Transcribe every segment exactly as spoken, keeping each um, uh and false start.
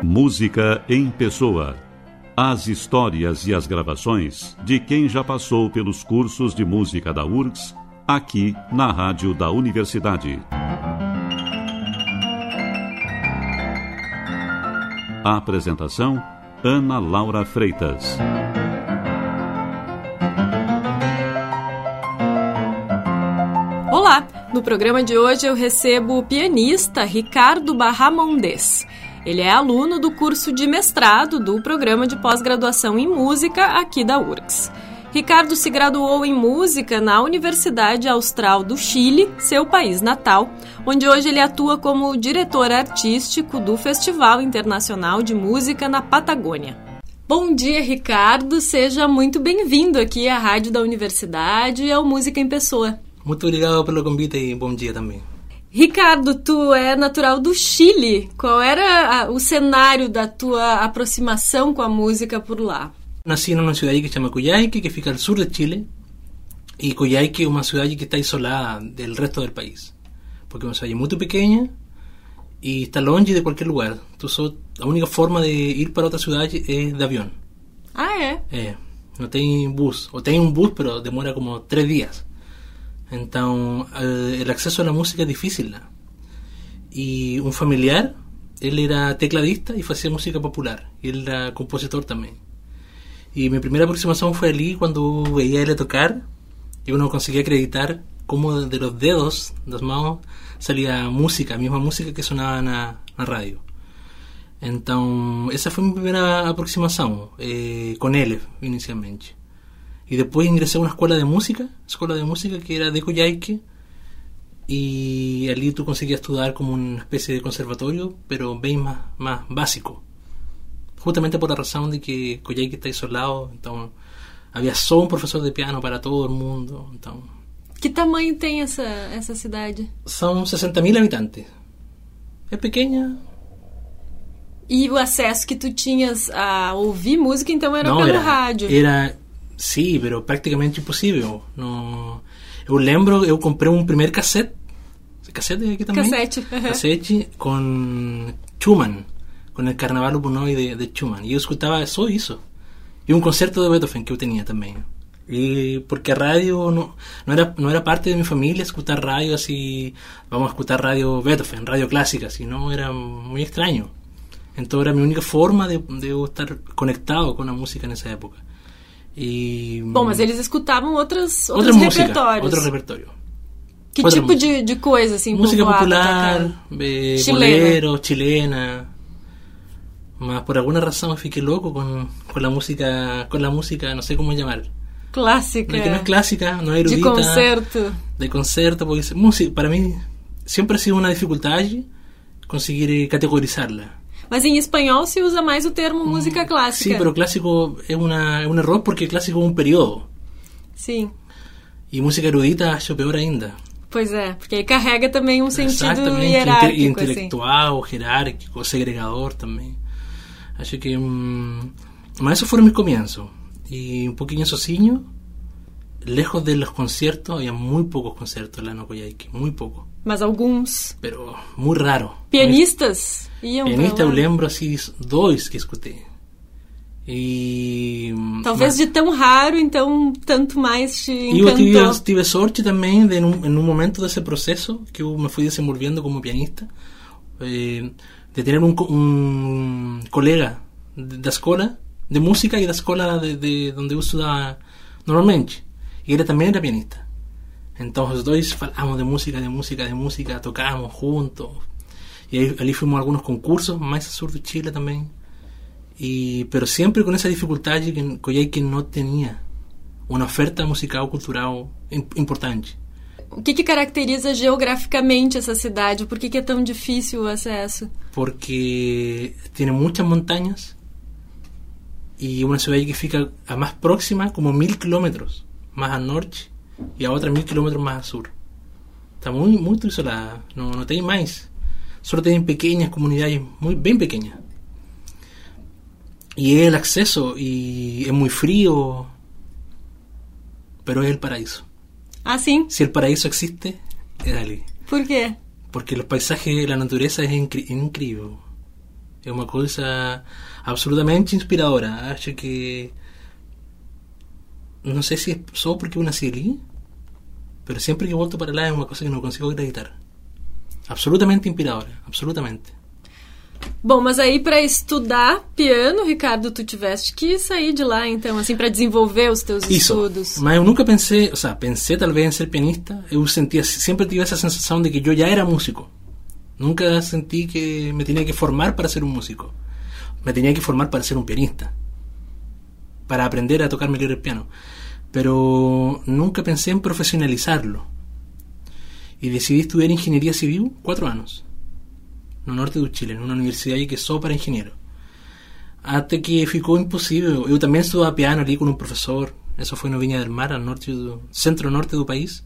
Música em Pessoa. As histórias e as gravações de quem já passou pelos cursos de música da U R G S, aqui na Rádio da Universidade. A apresentação, Ana Laura Freitas. Olá! No programa de hoje eu recebo o pianista Ricardo Barramondez. Ele é aluno do curso de mestrado do programa de pós-graduação em música aqui da U R G S. Ricardo se graduou em música na Universidade Austral do Chile, seu país natal, onde hoje ele atua como diretor artístico do Festival Internacional de Música na Patagônia. Bom dia, Ricardo. Seja muito bem-vindo aqui à Rádio da Universidade e ao Música em Pessoa. Muito obrigado pelo convite e bom dia também. Ricardo, tu é natural do Chile. Qual era a, o cenário da tua aproximação com a música por lá? Nasci numa cidade que se chama Coyhaique, que fica ao sul de Chile. E Coyhaique é uma cidade que está isolada do resto do país. Porque é uma cidade muito pequena e está longe de qualquer lugar. Tu só, a única forma de ir para outra cidade é de avião. Ah, é? É. Não tem bus. Ou tem um bus, mas demora como três dias. Então, eh, o acesso à música é difícil lá. E um familiar, ele era tecladista e fazia música popular. E ele era compositor também. E minha primeira aproximação foi ali, quando veia ele tocar. Eu não conseguia acreditar como de los dedos das mãos saía música, a mesma música que sonava na, na rádio. Então, essa foi minha primeira aproximação eh, com ele, inicialmente. E depois ingressei a uma escola de música, escola de música que era de Coyhaique, e ali tu conseguias estudar como uma espécie de conservatório, pero bem mais, mais básico. Justamente por a razão de que Coyhaique está isolado, então havia só um professor de piano para todo o mundo. Então, que tamanho tem essa, essa cidade? São sessenta mil habitantes. É pequena. E o acesso que tu tinhas a ouvir música, então, era Não, pelo era, rádio? Era... Sim, pero praticamente impossível. No... Eu lembro, eu comprei um primeiro cassete. Cassete aqui também? Cassete. Cassete com Schumann, com o Carnaval Urbanoide de, de Schumann. E eu escutava só isso. E um concerto de Beethoven que eu tinha também. E porque a rádio não, não, era, não era parte de minha família escutar rádio assim, vamos escutar rádio Beethoven, rádio clássica, assim, não, era muito estranho. Então era a minha única forma de, de eu estar conectado com a música nessa época. E, Bom, mas eles escutavam outros, outros música, repertórios. Outro repertório. Que outra tipo de, de coisa, assim, música popular, popular, eh, bolero, chilena. Mas por alguma razão eu fiquei louco com, com a música, com a música, não sei como chamar. Clássica. Que não é clássica, não é erudita. De concerto. De concerto, porque música, para mim, sempre ha sido uma dificuldade conseguir categorizá-la. Mas em espanhol se usa mais o termo música clássica. Sim, pero clássico é, uma, é um erro porque clássico é um período. Sim. E música erudita acho pior ainda. Pois é, porque aí carrega também um sentido Exatamente, hierárquico. Intelectual, assim. Hierárquico, segregador também. Acho que... Hum, mas esses foram meus começos. E um pouquinho sozinho, lejos de los conciertos, havia muito poucos concertos lá no Coyhaique, muito pouco. Mas alguns. Pero muito raro. Pianistas iam Pianista eu lembro assim, dois que escutei. E... Talvez mas, de tão raro, então tanto mais te encantou. Eu tive, tive sorte também de, em um momento desse processo que eu me fui desenvolvendo como pianista, eh, de ter um, um colega da escola de música e da escola de, de onde eu estudava normalmente. E ele também era pianista. Então os dois falamos de música, de música, de música, tocábamos juntos. E aí, ali fomos a alguns concursos, mais ao sul de Chile também. E, pero sempre com essa dificuldade que Coyhaique não tinha uma oferta musical, cultural importante. O que, que caracteriza geograficamente essa cidade? Por que, que é tão difícil o acesso? Porque tem muitas montanhas e uma cidade que fica a mais próxima, como mil quilômetros mais a norte, e a outra mil quilômetros mais a sul. Está muito, muito isolada, não, não tem mais. Só tem pequenas comunidades, muito, bem pequenas. E é o acesso, e é muito frio, pero é o paraíso. Ah, sim? Se o paraíso existe, é ali. Por quê? Porque os paisajes, a natureza é incri- incrível. É uma coisa absolutamente inspiradora. Acho que... Não sei se é só porque eu nasci ali, pero sempre que volto para lá é uma coisa que não consigo acreditar. Absolutamente inspiradora, absolutamente. Bom, mas aí para estudar piano, Ricardo, tu tiveste que sair de lá, então, assim, para desenvolver os teus Isso. estudos. Mas eu nunca pensei, o sea, pensei talvez em ser pianista. Eu sentia, sempre tive essa sensação de que eu já era músico. Nunca sentí que me tenía que formar para ser un músico. Me tenía que formar para ser un pianista, para aprender a tocar mejor el piano. Pero nunca pensé en profesionalizarlo. Y decidí estudiar ingeniería civil cuatro años, no norte de Chile, en una universidad que só para ingeniero. Hasta que ficou imposible. Eu también estudaba piano ali con un profesor. Eso fue en Viña del Mar, al norte do, centro norte do país.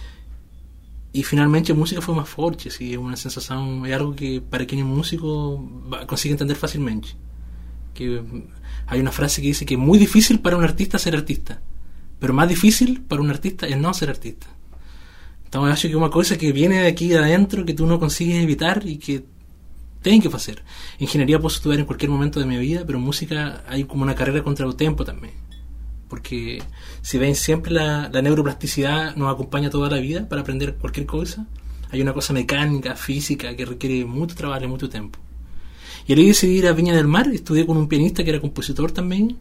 Y finalmente a música foi más forte, así, é una sensación, é algo que para quien es músico consigue entender fácilmente. Que hay una frase que dice que es muy difícil para un artista ser artista, pero más difícil para un artista es no ser artista. Entonces acho que es una cosa que viene de aquí de adentro, que tú no consigues evitar y que tienes que hacer. Ingeniería puedo estudiar en cualquier momento de mi vida, pero música hay como una carrera contra el tiempo también. Porque si ven siempre la, la neuroplasticidad nos acompaña toda la vida para aprender cualquier cosa. Hay una cosa mecánica, física, que requiere mucho trabajo y mucho tiempo. Y ahí decidí ir a Viña del Mar, estudié con un pianista que era compositor también,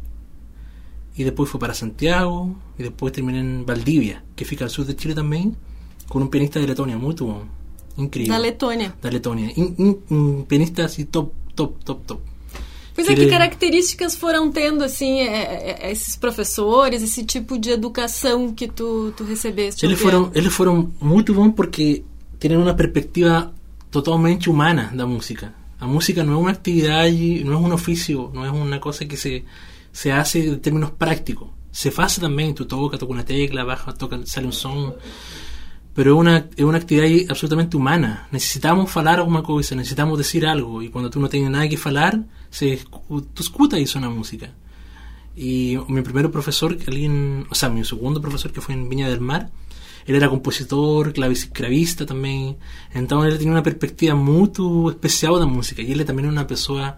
y después fui para Santiago, y después terminé en Valdivia, que fica al sur de Chile también, con un pianista de Letonia, muy bueno, increíble. Da Letônia. Da Letonia, un, un, un pianista así top, top, top, top. Pois é, que características foram tendo, assim, é, é, esses professores, esse tipo de educação que tu, tu recebeste? Eles foram, eles foram muito bons porque têm uma perspectiva totalmente humana da música. A música não é uma atividade, não é um ofício, não é uma coisa que se, se hace em termos práticos. Se faz também, tu toca, toca uma tecla, baja, toca, sale um som. Pero es una, es una actividad absolutamente humana. Necesitamos falar alguna cosa, necesitamos decir algo, y cuando tú no tienes nada que falar, se, tú escuchas eso en la música. Y mi primer profesor, alguien, o sea, mi segundo profesor, que fue en Viña del Mar, él era compositor, clavista también, entonces él tenía una perspectiva muy especial de la música, y él también era una persona,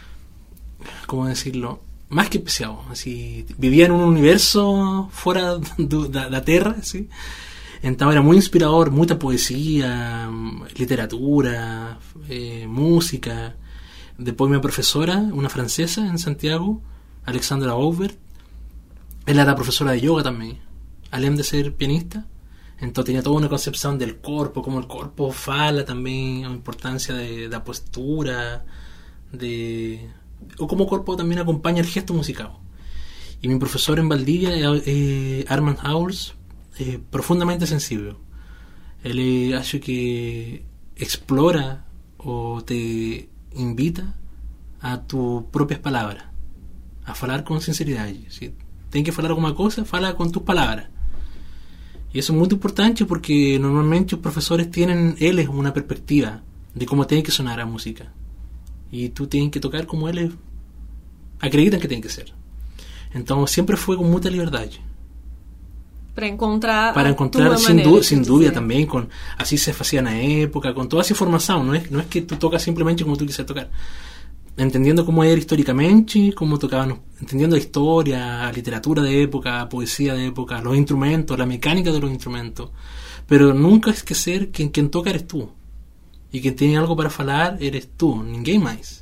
¿cómo decirlo?, más que especial, así, vivía en un universo fuera de la Tierra, así. Entonces era muy inspirador, mucha poesía, literatura, eh, música. Después mi profesora, una francesa en Santiago, Alexandra Aubert, ella era profesora de yoga también, además de ser pianista. Entonces tenía toda una concepción del cuerpo, como el cuerpo fala también, la importancia de la postura, de o como el cuerpo también acompaña el gesto musical. Y mi profesor en Valdivia, eh, Armand Howells, Eh, profundamente sensible. Él eh, acho que explora o te invita a tus propias palabras, a falar con sinceridad. Si tienes que falar alguna cosa, fala con tus palabras. Y eso es muy importante porque normalmente los profesores tienen, él es una perspectiva de cómo tiene que sonar la música. Y tú tienes que tocar como él acreditan que tiene que ser. Entonces siempre fue con mucha libertad. Para encontrar para encontrar sin, du sin duda también con así se hacía en la época, con toda esa información. No es, no es que tú tocas simplemente como tú quisieras tocar, entendiendo cómo era históricamente, cómo tocaban, entendiendo la historia, la literatura de época, poesía de época, los instrumentos, la mecánica de los instrumentos. Pero nunca es que ser quien, quien toca eres tú, y quien tiene algo para falar eres tú, ninguém más.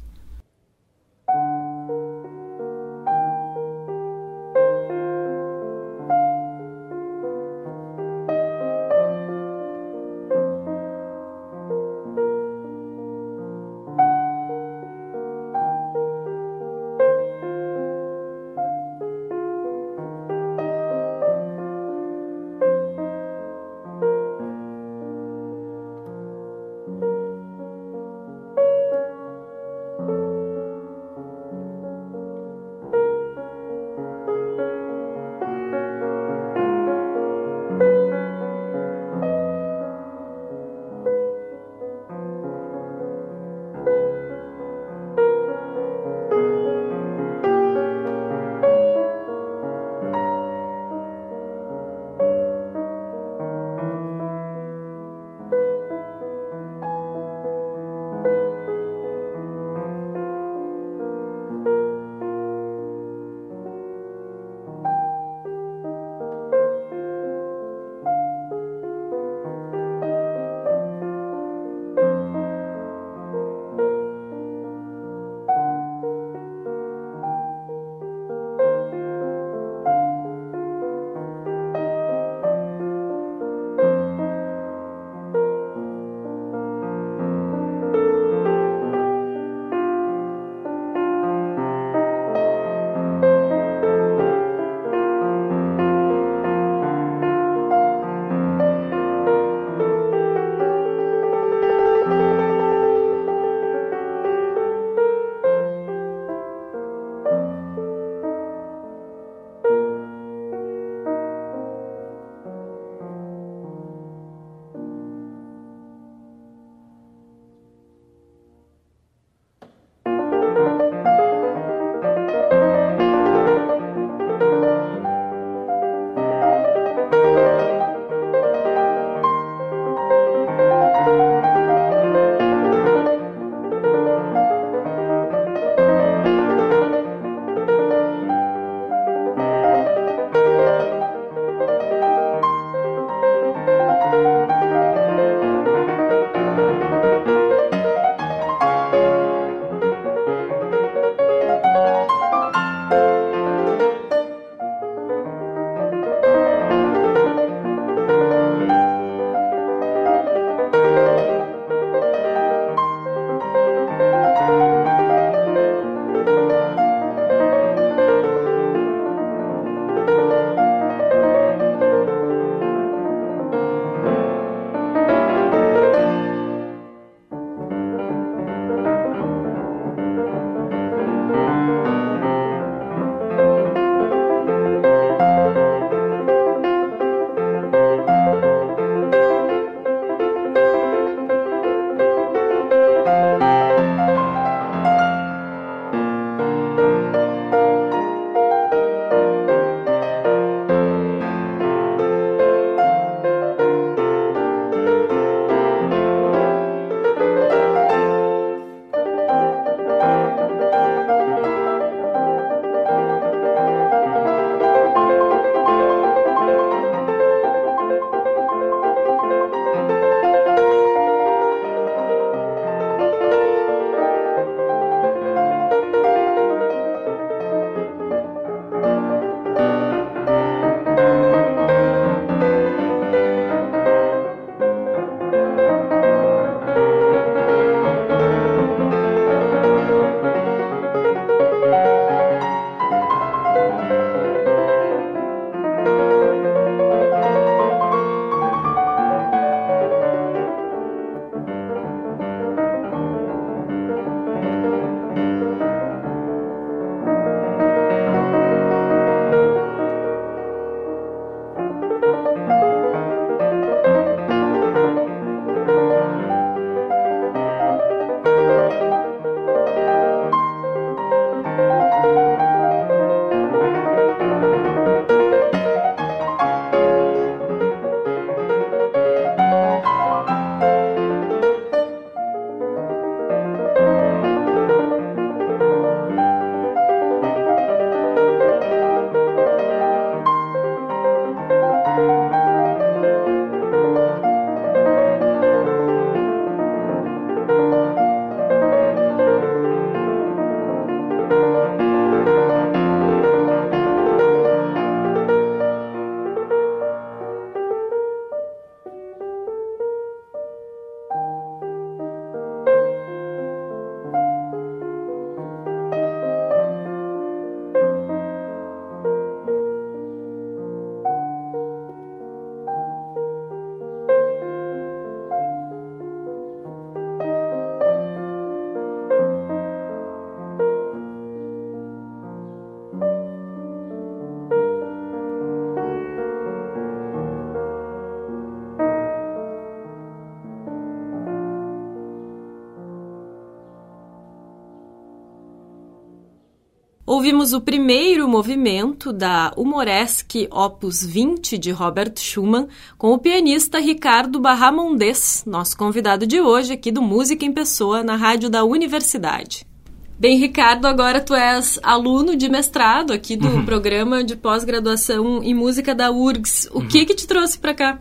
ouvimos o primeiro movimento da Humoresque Opus vinte de Robert Schumann com o pianista Ricardo Barramondés, nosso convidado de hoje aqui do Música em Pessoa na rádio da Universidade. Bem, Ricardo, agora tu és aluno de mestrado aqui do uhum. programa de pós-graduação em música da U R G S. O uhum. que que te trouxe para cá?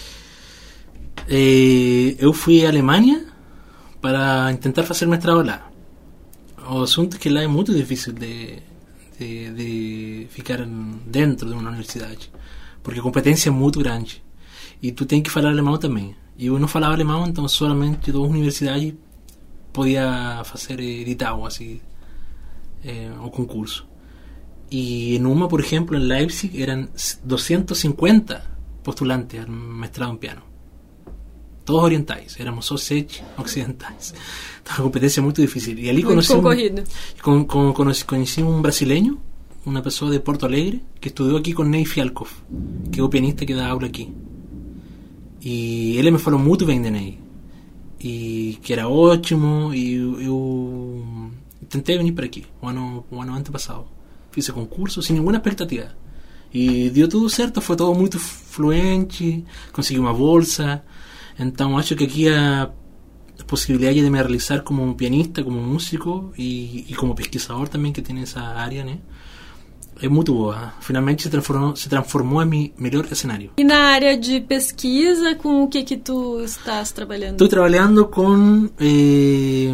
Eh, eu fui à Alemanha para tentar fazer mestrado lá. O asunto é que lá é muito difícil de, de, de ficar dentro de uma universidade, porque a competência é muito grande e tu tem que falar alemão também. E eu não falava alemão, então solamente duas universidades podia fazer editado assim eh, o concurso. E em uma, por exemplo, em Leipzig eram duzentos e cinquenta postulantes ao mestrado em piano. Todos orientais, éramos só sete ocidentais. Então, a competência é muito difícil. E ali muito conheci concorrido. Um, con, con, conheci, conheci um brasileiro, uma pessoa de Porto Alegre, que estudou aqui com Ney Fialkov, que é o pianista que dá aula aqui. E ele me falou muito bem de Ney. E que era ótimo, e eu, eu tentei vir para aqui, o ano, o ano antepassado. Fiz o concurso sem nenhuma expectativa. E deu tudo certo, foi todo muito fluente, consegui uma bolsa. Então acho que aqui a possibilidade de me realizar como pianista, como músico e, e como pesquisador também, que tem essa área, né, é muito boa. Finalmente se transformou, se transformou em meu melhor cenário. E na área de pesquisa, com o que que tu estás trabalhando? Estou trabalhando com eh,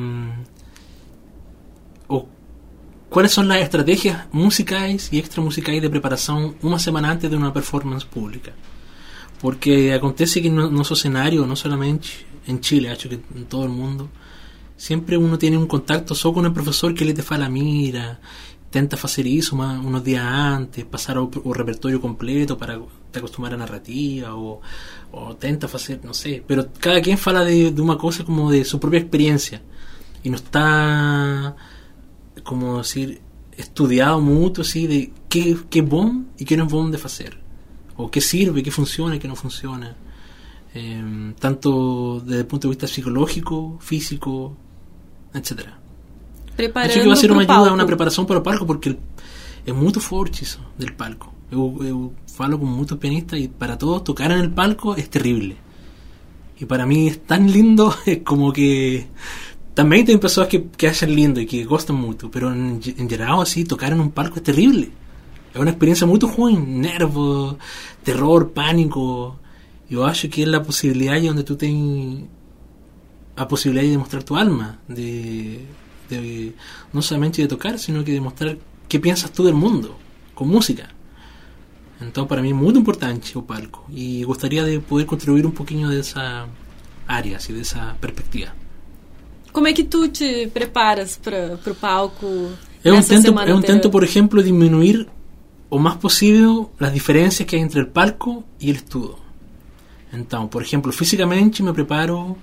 o, quais são as estratégias musicais e extramusicais de preparação uma semana antes de uma performance pública. Porque acontece que no nosso cenário, não somente em Chile, acho que em todo o mundo, sempre uno tem um contato só com o professor que ele te fala, mira, tenta fazer isso uma, uns dias antes, passar o, o repertório completo para te acostumar à narrativa, ou, ou tenta fazer, não sei, mas cada quem fala de, de uma coisa como de sua própria experiência, e não está, como dizer, estudado muito, assim, de que, que é bom e que não é bom de fazer. O que sirve, que funciona y que no funciona, eh, tanto desde el punto de vista psicológico, físico, etcétera. Preparando Acho que vai ser uma palco. ajuda, uma preparação para o palco, porque é muito forte isso del palco. Eu, eu falo com muitos pianistas e para todos tocar en el palco é terrível. E para mim é tão lindo, é como que também tem pessoas que, que acham lindo e que gostam muito, mas em, em geral, assim, tocar en un palco é terrível. É uma experiência muito ruim, nervo, terror, pânico. Eu acho que é a possibilidade onde tu tens a possibilidade de mostrar tu alma, de, de não somente de tocar, sino que de mostrar que pensas tu del mundo, com música. Então, para mim é muito importante o palco e gostaria de poder contribuir um pouquinho dessa área, assim, dessa perspectiva. Como é que tu te preparas para o palco? Eu tento, eu tento, por exemplo, diminuir o más posible las diferencias que hay entre el palco y el estudio. Entonces, por ejemplo, físicamente me preparo,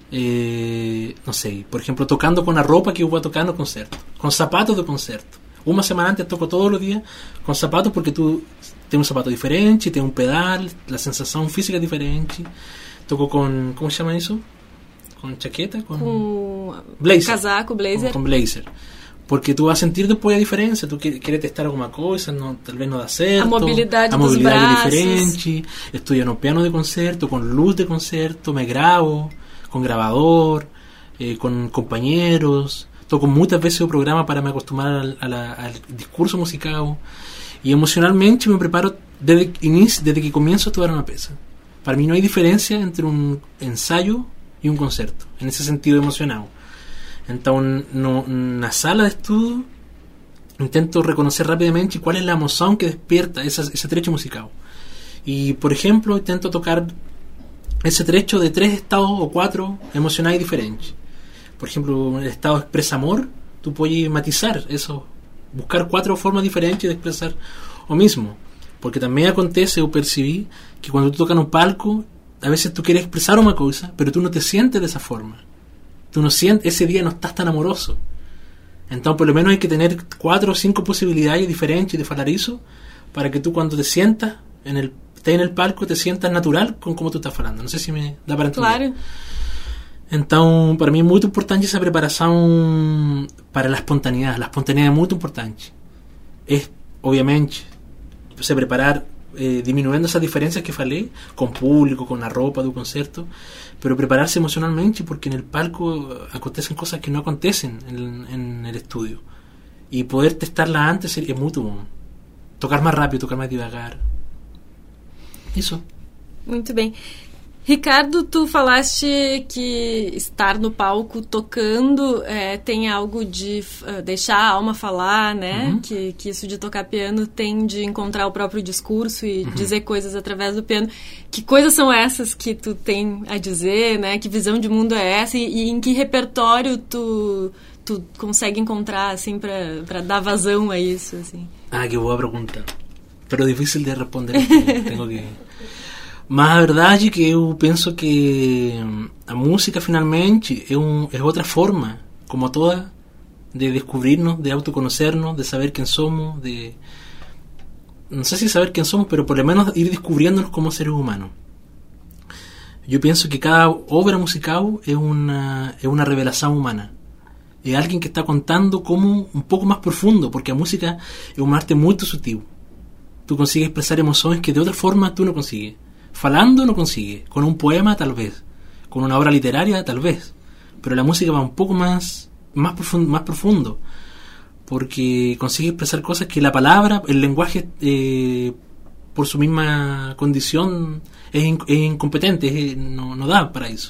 eh, no sé, por ejemplo, tocando con la ropa que yo voy a tocar en el concierto, con zapatos de concierto. Una semana antes toco todos los días con zapatos porque tú tienes un zapato diferente, tienes un pedal, la sensación física es diferente. Toco con, ¿cómo se llama eso? Con chaqueta, con, con blazer. Casaco, blazer. Con, con blazer. Porque tú vas a sentir después a diferença, tu queres testar alguma coisa, não, talvez não dá certo. A mobilidade, a mobilidade dos é braços. diferente. Estudio no piano de concerto, com luz de concerto, me gravo, com gravador, eh, com companheiros. Toco muitas vezes o programa para me acostumar al, al, al discurso musical. E emocionalmente me preparo desde, inicio, desde que comienzo a estudar uma peça. Para mim não há diferença entre um ensaio e um concerto, nesse sentido emocional. Então, no, na sala de estudo, intento reconocer rápidamente cuál es la emoción que despierta esa, ese trecho musical. Y, por ejemplo, intento tocar ese trecho de tres estados o cuatro emocionales diferentes. Por ejemplo, el estado expresa amor, tú puedes matizar eso, buscar cuatro formas diferentes de expresar lo mismo. Porque también acontece, o percibí, que cuando tú tocas en un palco, a veces tú quieres expresar una cosa, pero tú no te sientes de esa forma. Tú no sientes, ese día no estás tan amoroso. Entonces, por lo menos hay que tener cuatro o cinco posibilidades diferentes de falar eso, para que tú cuando te sientas, en el, estés en el palco, te sientas natural con cómo tú estás falando. No sé si me da para entender. Claro. Então, para mim é muito importante essa preparação para a espontaneidade. A espontaneidade é muito importante. É, obviamente, se preparar eh, diminuindo essas diferenças que falei, com o público, com a roupa do concerto, pero prepararse emocionalmente, porque en el palco acontecen cosas que no acontecen en, en el estudio. Y poder testarla antes é muito bom. Tocar mais rápido, tocar mais devagar. Isso. Muito bem. Ricardo, tu falaste que estar no palco tocando é, tem algo de uh, deixar a alma falar, né? Uhum. Que, que isso de tocar piano tem de encontrar o próprio discurso e uhum. dizer coisas através do piano. Que coisas são essas que tu tem a dizer, né? Que visão de mundo é essa? E, e em que repertório tu, tu consegue encontrar, assim, pra, pra dar vazão a isso, assim? Ah, que boa pergunta. Pero difícil de responder. Tenho que... Mas a verdade é que eu penso que a música finalmente é, um, é outra forma, como toda, de descobrirnos, de autoconocernos, de saber quem somos, de... não sei se saber quem somos, pero por lo menos ir descubriéndonos como seres humanos. Eu penso que cada obra musical é uma, é uma revelação humana. É alguém que está contando como um pouco mais profundo, porque a música é uma arte muito sutil. Tu consigues expressar emoções que de outra forma tu não consigues. Falando no consigue, con un poema tal vez, con una obra literaria tal vez, pero la música va un poco más más profundo, más profundo porque consigue expresar cosas que la palabra, el lenguaje eh, por su misma condición es, in, es incompetente, es, no, no da para eso.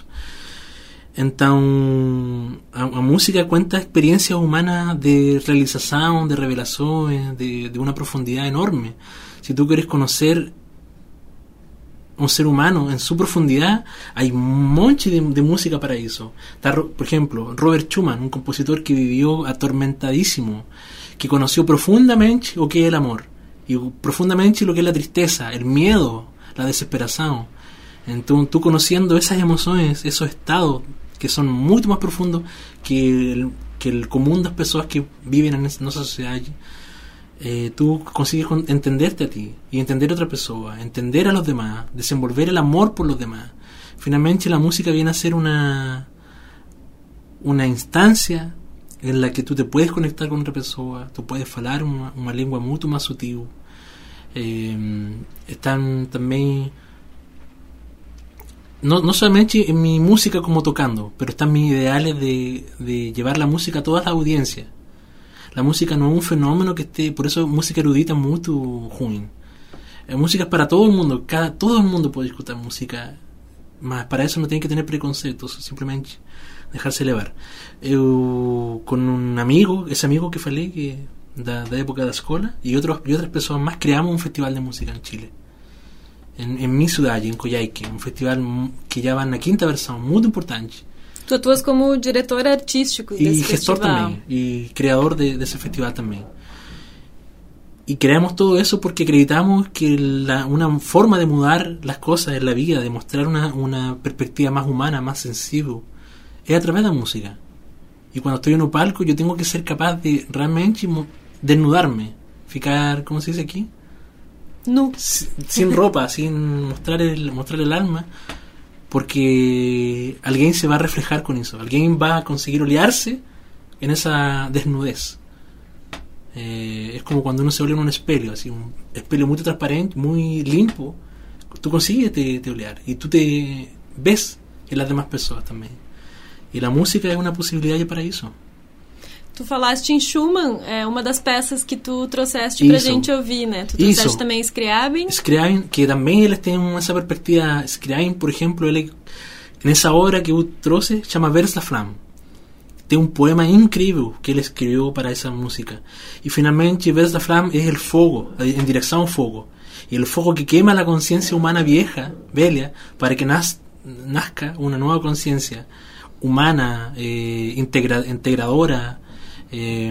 Então a, a música cuenta experiencias humanas de realización, de revelaciones, de, de una profundidad enorme. Si tú quieres conocer un ser humano en su profundidad, hay un monte de, de música para eso. Está, por ejemplo, Robert Schumann, un compositor que vivió atormentadísimo, que conoció profundamente lo que es el amor, y profundamente lo que es la tristeza, el miedo, la desesperación. Entonces, tú conociendo esas emociones, esos estados que son mucho más profundos que el, que el común de las personas que viven en esa sociedad, Eh, tú consigues entenderte a ti y entender a otra persona, entender a los demás, desenvolver el amor por los demás. Finalmente la música viene a ser una una instancia en la que tú te puedes conectar con otra persona, tú puedes hablar una, una lengua mucho más sutil. Eh, están también no, no solamente en mi música como tocando, pero están mis ideales de, de llevar la música a todas las audiencias. La música no es un fenómeno que esté, por eso música erudita es muy ruim. La música es para todo el mundo, cada, todo el mundo puede escuchar música, mas para eso no tiene que tener preconceptos, simplemente dejarse llevar. Eu, con un amigo, ese amigo que falei, que da, da época da escola, y, otros, y otras personas más, creamos un festival de música en Chile, en, en mi ciudad, en Coyhaique, un festival que ya va na quinta versión, muy importante. Tu atuas como diretor artístico desse e gestor festival. Também, e criador de, desse festival também. Y creamos todo eso porque acreditamos que la, una forma de mudar las cosas en la vida, de mostrar una, una perspectiva más humana, más sensible, es a través de la música. Y cuando estoy en un palco, yo tengo que ser capaz de realmente desnudarme, ficar, ¿cómo se dice aquí? No. Sin, sin ropa, sin mostrar el, mostrar el alma, porque alguien se va a reflejar con eso, alguien va a conseguir olearse en esa desnudez. Eh, es como cuando uno se olea en un espejo, así un espejo muy transparente, muy limpio, tú consigues te, te olear y tú te ves en las demás personas también. Y la música es una posibilidad para eso. Tu falaste em Schumann, é uma das peças que tu trouxeste pra Isso. gente ouvir, né? Tu trouxeste Isso. também Scriabin. Scriabin, que também eles têm essa perspectiva. Scriabin, por exemplo, ele, nessa obra que eu trouxe, chama Vers la Flamme. Tem um poema incrível que ele escreveu para essa música. E finalmente, Vers la Flamme é o fogo, em direção ao fogo. E o fogo que queima a consciência humana vieja, velha, para que nas, nazca uma nova consciência humana, eh, integra, integradora. Eh,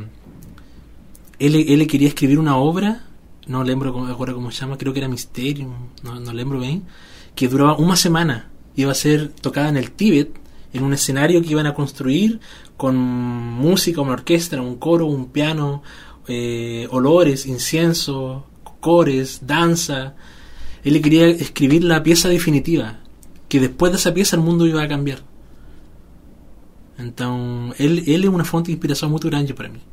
él, él quería escribir una obra, no lembro ahora cómo se llama, creo que era Mysterium, no, no lembro bien, que duraba una semana, iba a ser tocada en el Tíbet, en un escenario que iban a construir con música, una orquesta, un coro, un piano, eh, olores, incienso, cores, danza. Él quería escribir la pieza definitiva, que después de esa pieza el mundo iba a cambiar. Então, ele, ele é uma fonte de inspiração muito grande para mim.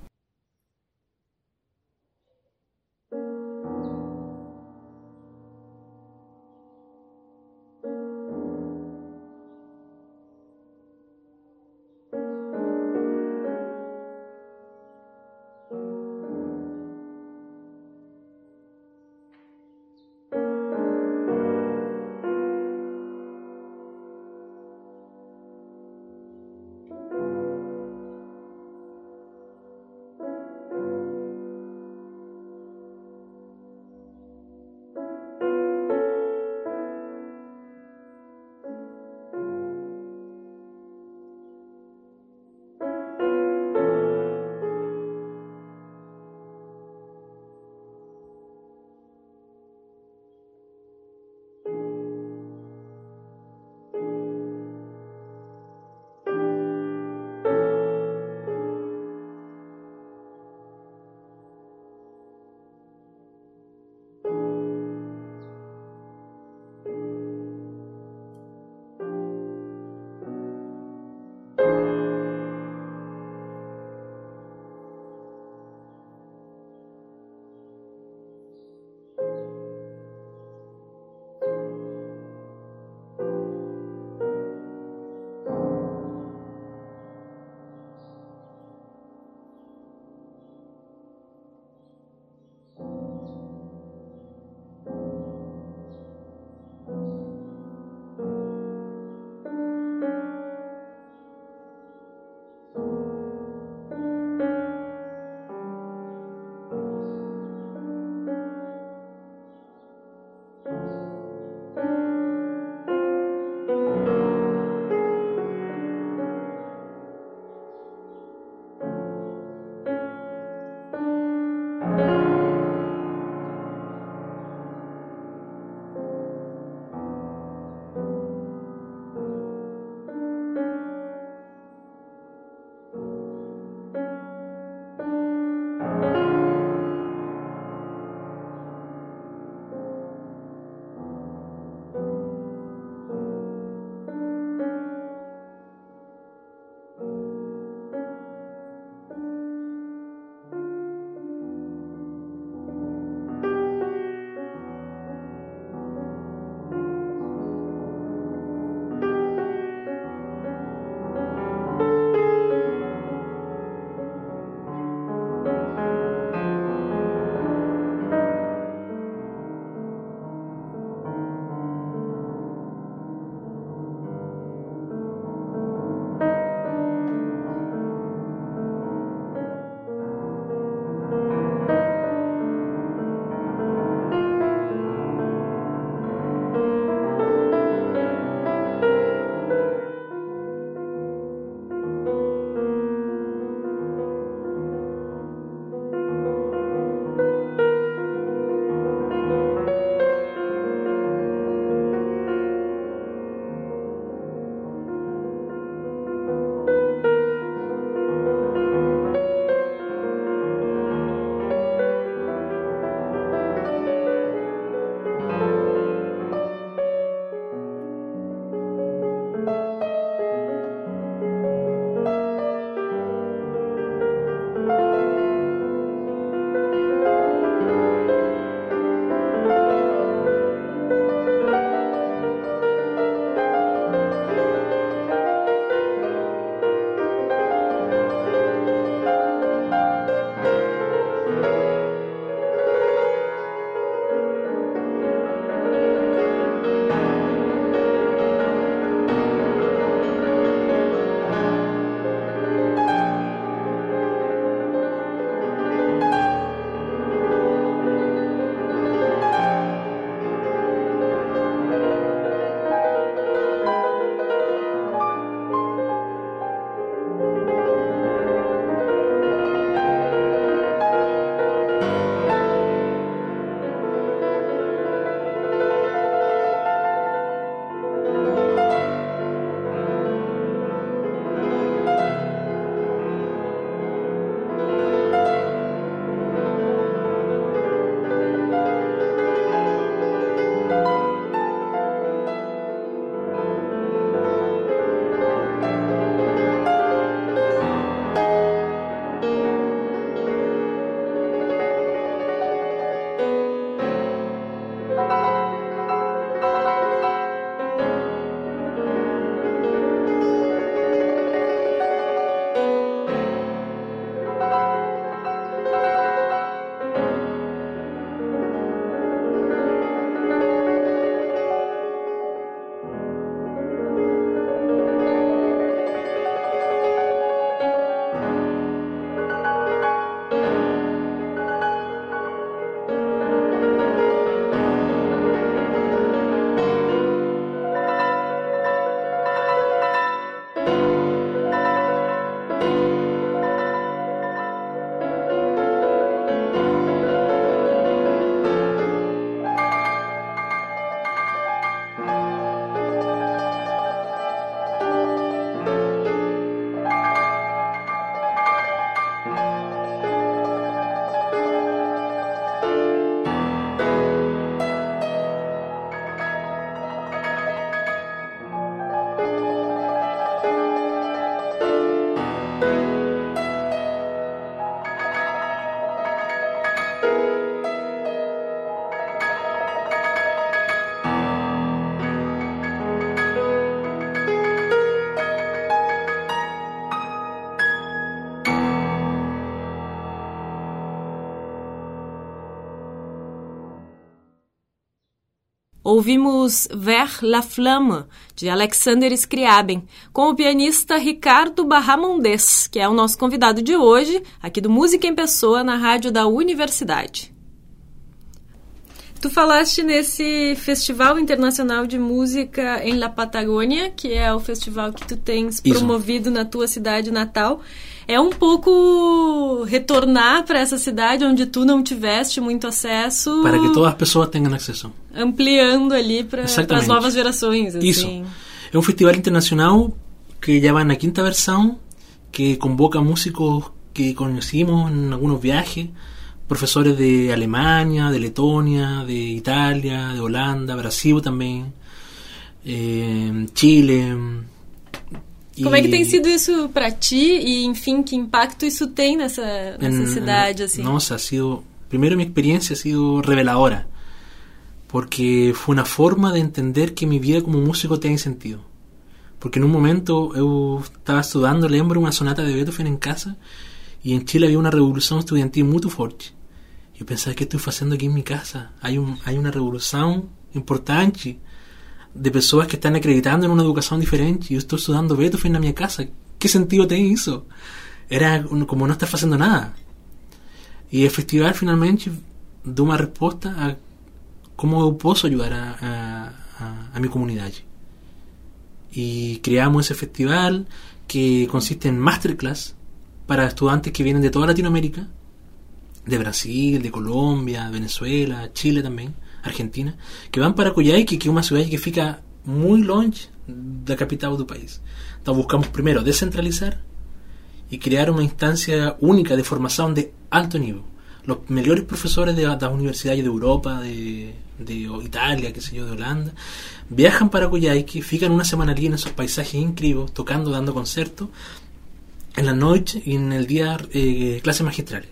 Ouvimos Vers la Flamme, de Alexander Scriabin, com o pianista Ricardo Barramondés, que é o nosso convidado de hoje, aqui do Música em Pessoa, na rádio da Universidade. Tu falaste nesse Festival Internacional de Música em La Patagônia, que é o festival que tu tens promovido Isso. na tua cidade natal. É um pouco retornar para essa cidade onde tu não tiveste muito acesso. Para que todas as pessoas tenham acesso. Ampliando ali para as novas gerações. Assim. Isso. É um festival internacional que já vai na quinta versão, que convoca músicos que conhecimos em alguns viajes, professores de Alemanha, de Letônia, de Itália, de Holanda, Brasil também, eh, Chile. Como é que tem sido isso para ti e, enfim, que impacto isso tem nessa, nessa en, cidade? Assim? Nossa, ha sido... Primeiro, minha experiência ha sido reveladora, porque foi uma forma de entender que minha vida como músico tem sentido. Porque num momento eu estava estudando, lembro, uma sonata de Beethoven em casa, e em Chile havia uma revolução estudantil muito forte. Eu pensava, o que estou fazendo aqui em minha casa? Há um, há uma revolução importante de pessoas que estão acreditando em uma educação diferente e eu estou estudando Beethoven na minha casa. Que sentido tem isso? Era como não estar fazendo nada. E o festival finalmente deu uma resposta a como eu posso ajudar a, a, a, a minha comunidade. E criamos esse festival que consiste em masterclass para estudiantes que vienen de toda Latinoamérica, de Brasil, de Colombia, Venezuela, Chile también, Argentina, que van para Coyhaique, que es una ciudad que fica muy longe da capital do país. Entonces buscamos primero descentralizar y crear una instancia única de formación de alto nivel. Los mejores profesores de las universidades de Europa, de, de Italia, qué sé yo, de Holanda, viajan para Coyhaique, fican una semana allí en esos paisajes increíbles, tocando, dando conciertos, en la noche y en el día eh, clases magistrales.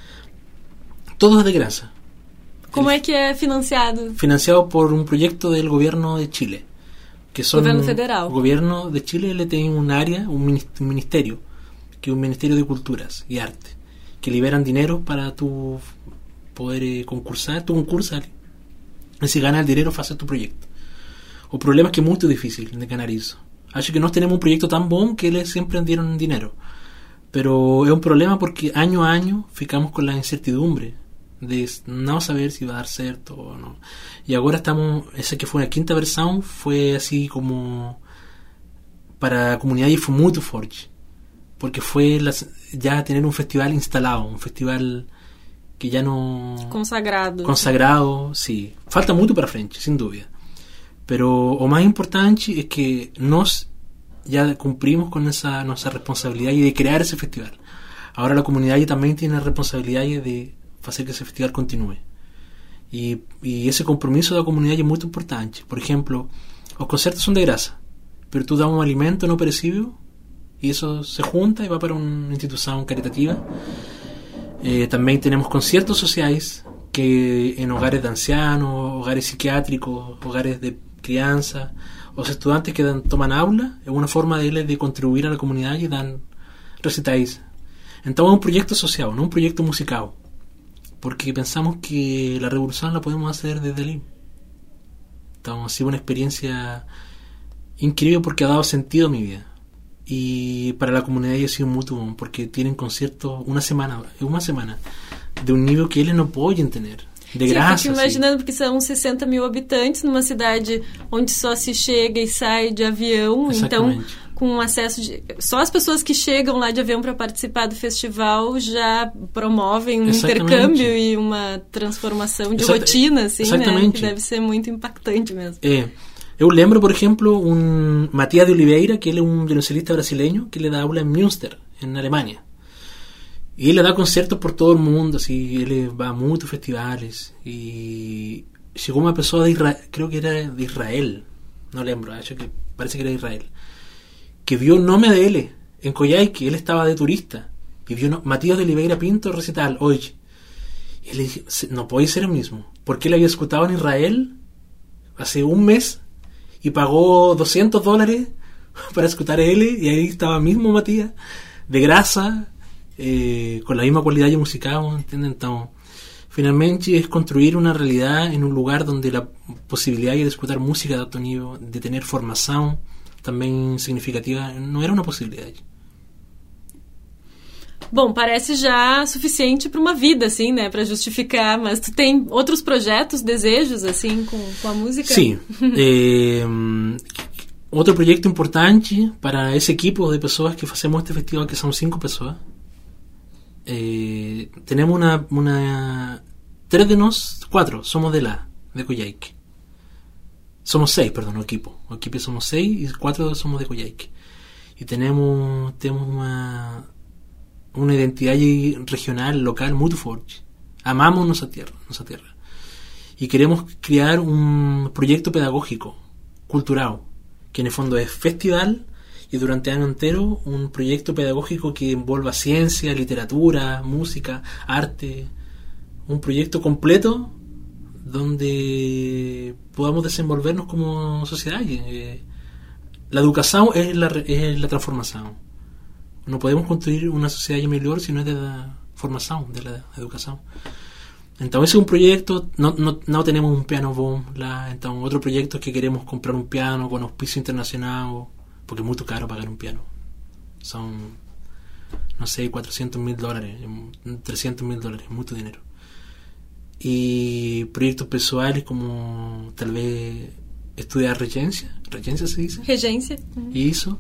Todo es de graça. ¿Cómo es que es financiado? Financiado por un proyecto del gobierno de Chile. Que son gobierno federal. El gobierno de Chile le tiene un área, un ministerio, que es un ministerio de culturas y arte, que liberan dinero para tu poder eh, concursar, tu concursar. Y si ganas el dinero, haces tu proyecto. O problema es que es muy difícil de ganar eso. Acho que nós tenemos un proyecto tan bom que eles siempre dieron dinero. Pero es un problema porque año a año ficamos con la incertidumbre de no saber si va a dar certo o no. Y ahora estamos, esa que fue la quinta versión, fue así como para la comunidad y fue muy fuerte. Porque fue las, ya tener un festival instalado, un festival que ya no... Consagrado. Consagrado, sí. Falta mucho para frente, sin duda. Pero lo más importante es que nos ya cumplimos con esa nuestra responsabilidad y de crear ese festival. Ahora la comunidad ya también tiene la responsabilidad de hacer que ese festival continúe. Y, y ese compromiso de la comunidad es muy importante. Por ejemplo, los conciertos son de graça, pero tú das un alimento no perecible y eso se junta y va para una institución caritativa. Eh, también tenemos conciertos sociales que en hogares de ancianos, hogares psiquiátricos, hogares de crianza, los estudiantes que dan, toman aula, es una forma de ellos de contribuir a la comunidad y dan recitais. Entonces es un proyecto social, no un proyecto musical, porque pensamos que la revolución la podemos hacer desde allí. Entonces ha sido una experiencia increíble porque ha dado sentido a mi vida. Y para la comunidad ha sido muy bueno, porque tienen conciertos una semana, una semana, de um nível que eles não podem ter. De Sim, graça. Fico imaginando, assim. Porque são sessenta mil habitantes numa cidade onde só se chega e sai de avião. Exatamente. Então, com acesso de... Só as pessoas que chegam lá de avião para participar do festival já promovem um Exatamente. intercâmbio e uma transformação de Exata... rotina, assim, Exatamente. né? Que deve ser muito impactante mesmo. É. Eu lembro, por exemplo, um Matías de Oliveira, que ele é um violoncelista brasileño que le dá aula em Münster, em Alemanha. Y él le da conciertos por todo el mundo, así, él va a muchos festivales. Y llegó una persona de Israel, creo que era de Israel, no lembro, que parece que era de Israel, que vio el nombre de él en Coyhaique, él estaba de turista, y vio no, Matías de Oliveira Pinto recital, hoy. Y él le dijo, no puede ser el mismo, porque él había escuchado en Israel hace un mes y pagó doscientos dólares para escuchar a él, y ahí estaba mismo Matías, de grasa, Eh, con la misma cualidad musical, ¿entienden? Entonces, finalmente es construir una realidad en un lugar donde la posibilidad de escuchar música de alto nivel, de tener formación também significativa, não era uma possibilidade. Bom, parece já suficiente para uma vida, assim, né, para justificar, mas tu tem outros projetos, desejos, assim, com, com a música? Sim. eh, outro projeto importante para esse equipo de pessoas que fazemos este festival, que são cinco pessoas. Eh, tenemos una, una tres de nos, cuatro somos de la de Coyhaique. Somos seis, perdón, o equipo o equipo somos seis y cuatro somos de Coyhaique, y tenemos tenemos una una identidad regional, local muy fuerte. Amamos nuestra tierra, nuestra tierra, y queremos crear un proyecto pedagógico cultural que en el fondo es festival y durante el año entero un proyecto pedagógico que envuelva ciencia, literatura, música, arte, un proyecto completo donde podamos desenvolvernos como sociedad. Eh, la educación es la, es la transformación. No podemos construir una sociedad mejor si no es de la formación, de la educación. Entonces es un proyecto, no, no, no tenemos un piano boom, la, entonces otro proyecto es que queremos comprar un piano con auspicio internacional, porque es muy caro pagar un piano. Son, no sé, cuatrocientos mil dólares, trescientos mil dólares, mucho dinero. Y proyectos pessoales como tal vez estudiar regencia, regencia se dice? Regencia. Y eso,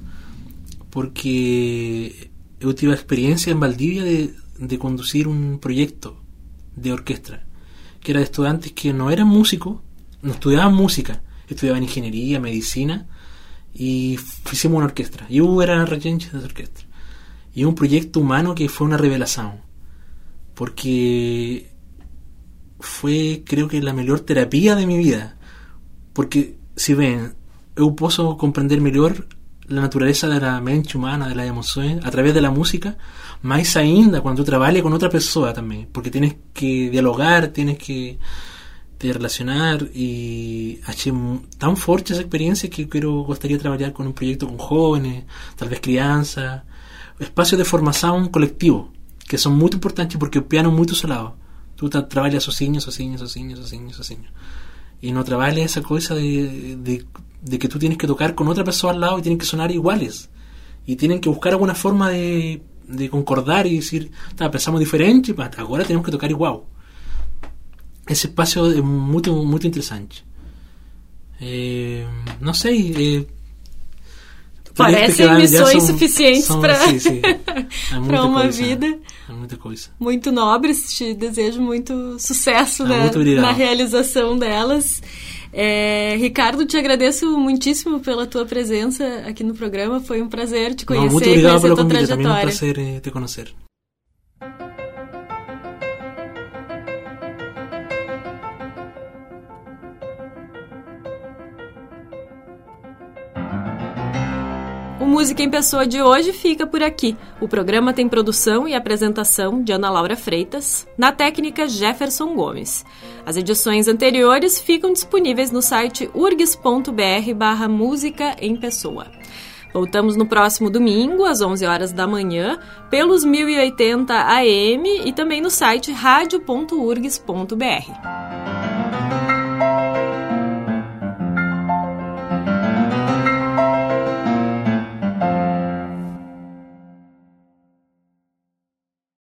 porque yo tuve experiencia en Valdivia de, de conducir un proyecto de orquesta, que era de estudiantes que no eran músicos, no estudiaban música, estudiaban ingeniería, medicina, y hicimos una orquesta. Yo era regencia de esa orquesta. Y un proyecto humano que fue una revelación, porque fue, creo que, la mejor terapia de mi vida, porque si ven, yo puedo comprender mejor la naturaleza de la mente humana, de las emociones, a través de la música, más ainda cuando tú trabajas con otra persona también, porque tienes que dialogar, tienes que te relacionar, y achei tan fuerte esa experiencia que quiero, gustaría trabajar con un proyecto con jóvenes, tal vez crianzas, espacios de formación colectivo, que son muy importantes porque el piano es muy isolado. Tú tra- trabajas sozinho, sozinho, sozinho, sozinho, sozinho. Y no trabajas esa cosa de, de, de que tú tienes que tocar con otra persona al lado y tienen que sonar iguales. Y tienen que buscar alguna forma de, de concordar y decir, pensamos diferente, ahora tenemos que tocar igual. Ese espacio es muy, muy interesante. Eh, no sé, eh, parecem missões suficientes para para uma vida. É muita coisa. Muito nobres. Te desejo muito sucesso, é né, muito na realização delas. É, Ricardo, te agradeço muitíssimo pela tua presença aqui no programa. Foi um prazer te conhecer, Não, muito obrigado conhecer pelo a tua convite. trajetória. Também é um prazer te conhecer. O Música em Pessoa de hoje fica por aqui. O programa tem produção e apresentação de Ana Laura Freitas, na técnica Jefferson Gomes. As edições anteriores ficam disponíveis no site urgs ponto br barra música em pessoa. Voltamos no próximo domingo, às onze horas da manhã, pelos mil e oitenta A M e também no site radio ponto urgs ponto br.